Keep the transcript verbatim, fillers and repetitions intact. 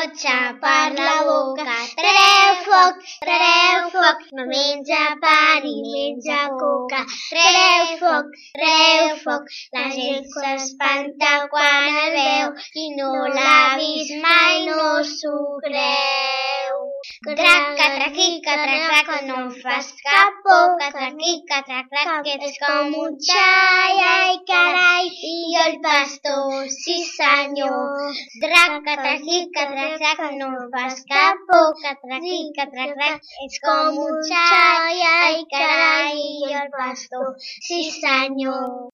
cotxe per la boca. Trareu foc, trareu foc, no menja pa ni menja coca. Trareu foc, trareu foc, la gent s'espanta quan el veu. Qui no l'ha vist mai no s'ho creu. Traca, traquica, trac, no em fas cap por, que traquica, trac, que ets com un xai, ai carai, i jo el pastor, sí senyor. Traca, traquica, trac, no em fas cap por, que traquica, trac, ets com un xai, ai carai, i jo el pastor, sí senyor.